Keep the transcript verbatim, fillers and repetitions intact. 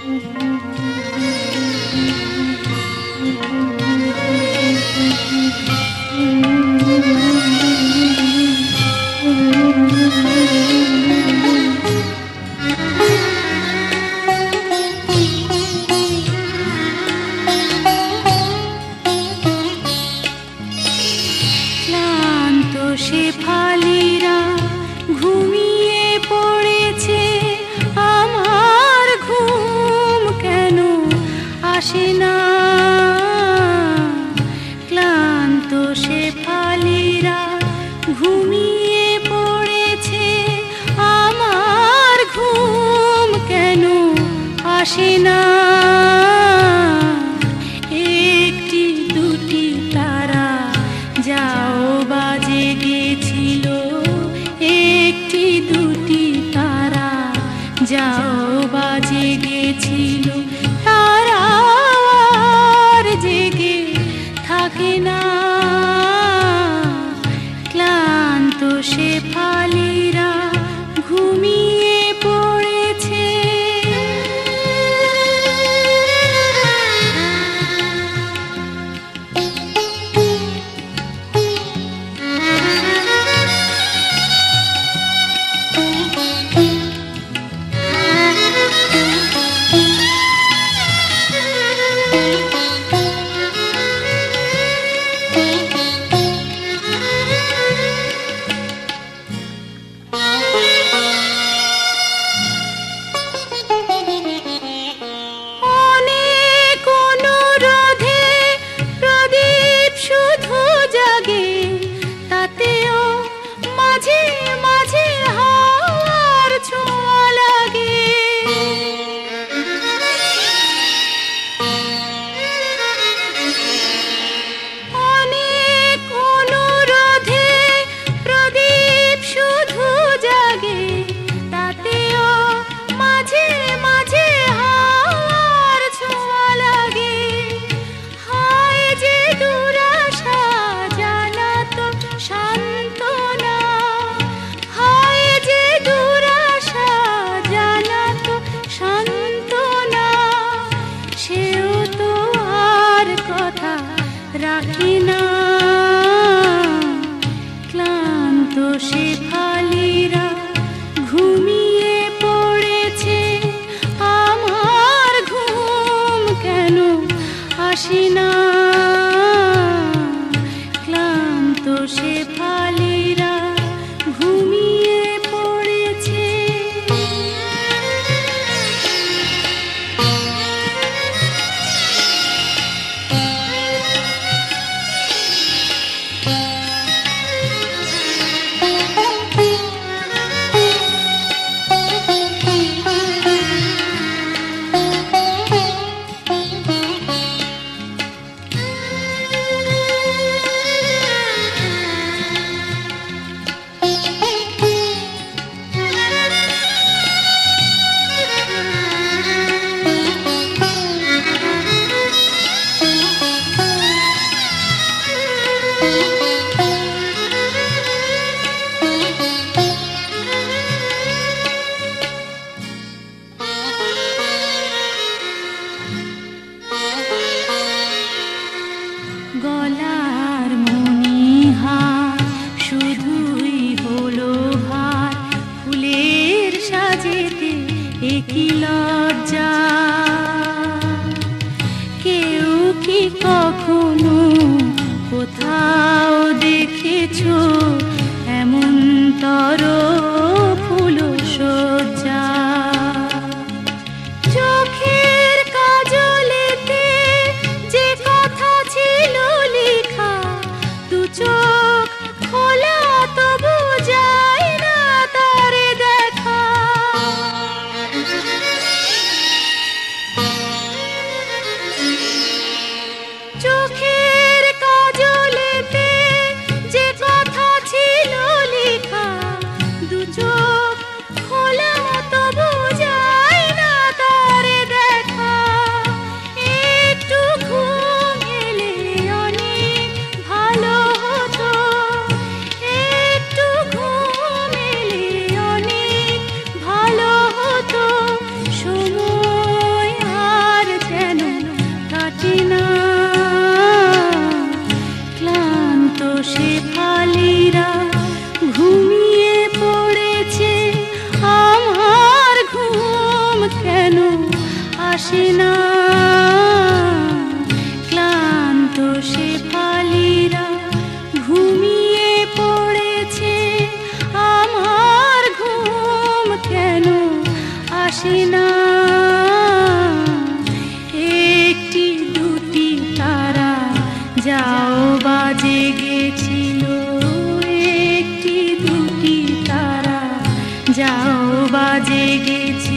শেফালিরা ঘুমিয়ে পড়েছে, আমার ঘুম কেন আসে না? ক্লান্ত শেফালিরা ঘুমিয়ে পড়েছে, আমার ঘুম কেন আসে না? একটি দুটি তারা যাও বাজে গেছিল, একটি দুটি তারা যাও বাজে গেছিল, তারা আর জেগে থাকে না। ক্লান্ত শেফালিরা ঘুমিয়ে পড়েছে। রাখি না ক্লান্ত শেফালিরা ঘুমিয়ে পড়েছে, আমার ঘুম কেন আসে না? ক্লান্ত শেফালিরা ঘুমিয়ে পড়েছে। গলার মণিহার শুধুই হলো ভার, ফুলের সাজেতে একই লজ্জা। কেউ কি কখনো কোথাও দেখেছো এমন তর ফুল সজ্জা? চোখের কাজলেতে যে কথা ছিল লেখা, দু চোখ খোলা তবু যায় না তারে দেখা। চোখের কাজলেতে যে কথা ছিল লেখা, দু আসে না। ক্লান্ত শেফালিরা ঘুমিয়ে পড়েছে, আমার ঘুম কেন আসে না। একটি দুটি তারা যাও বাজে গেছিল, একটি দুটি তারা যাও বাজে গেছিল।